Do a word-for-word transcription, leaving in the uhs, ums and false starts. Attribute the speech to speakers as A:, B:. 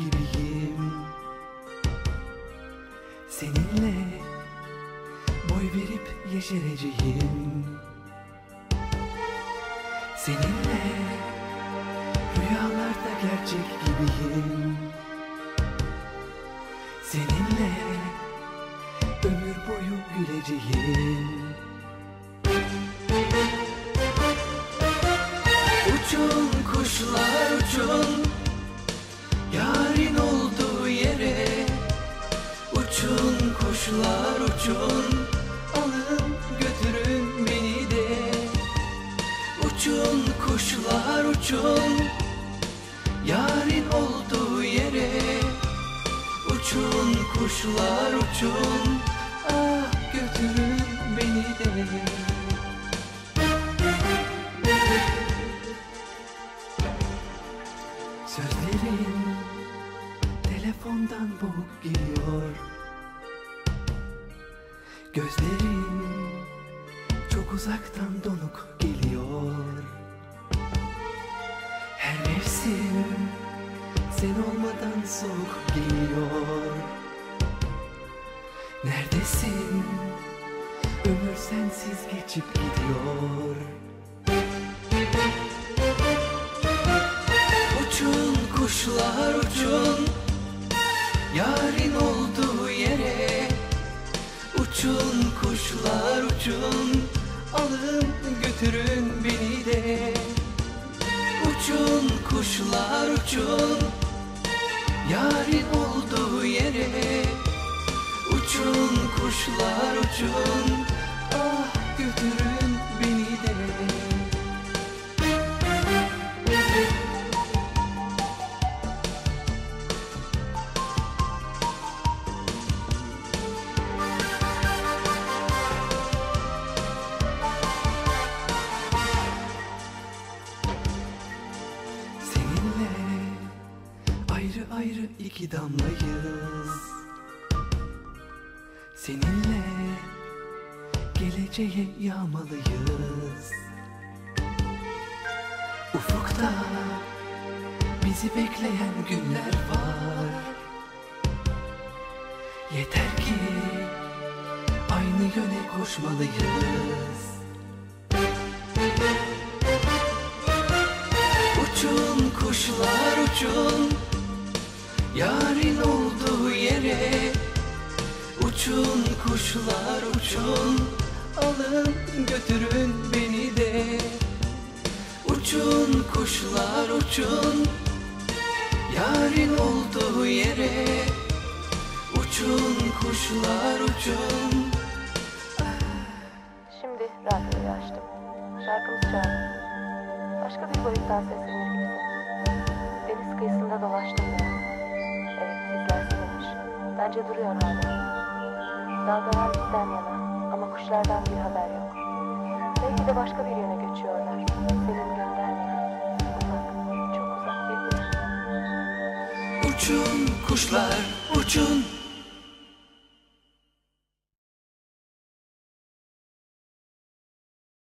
A: gibiyim. Seninle boy verip yeşereceğim. Seninle rüyalarda gerçek gibiyim. Seninle ömür boyu güleceğim. Uçun kuşlar uçun, yarın olduğu yere. Uçun kuşlar uçun, alın götürün beni de. Uçun kuşlar uçun, yarın olduğu yere. Uçun kuşlar uçun, ah götürün beni de. Sözlerin telefondan boğuk geliyor. Gözlerin çok uzaktan donuk geliyor. Her mevsim sen olmadan soğuk geliyor. Neredesin? Ömür sensiz geçip gidiyor. Uçun kuşlar uçun, yarın olduğu yere. Uçun kuşlar uçun, alın götürün beni de. Uçun kuşlar uçun, yarın olduğu yere. Uçun kuşlar uçun, ah götürün beni de. Ayrı ayrı iki damlayız. Seninle geleceğe yağmalıyız. Ufukta bizi bekleyen günler var. Yeter ki aynı yöne koşmalıyız. Uçun kuşlar uçun, yarın olduğu yere. Uçun kuşlar uçun, alın götürün beni de. Uçun kuşlar uçun, yarın olduğu yere. Uçun kuşlar uçun.
B: Şimdi radyoyu açtım. Şarkımız çaldı. Başka bir boyuttan seslenir gibisin. Deniz kıyısında dolaştım ben. Evet, izler silinmiş. Bence duruyor hala. Dalgalar bizden yana ama kuşlardan bir haber yok. Belki de başka bir yöne göçüyorlar. Senin göndermeyen. Uzak, çok uzak bir yer.
A: Uçun kuşlar uçun,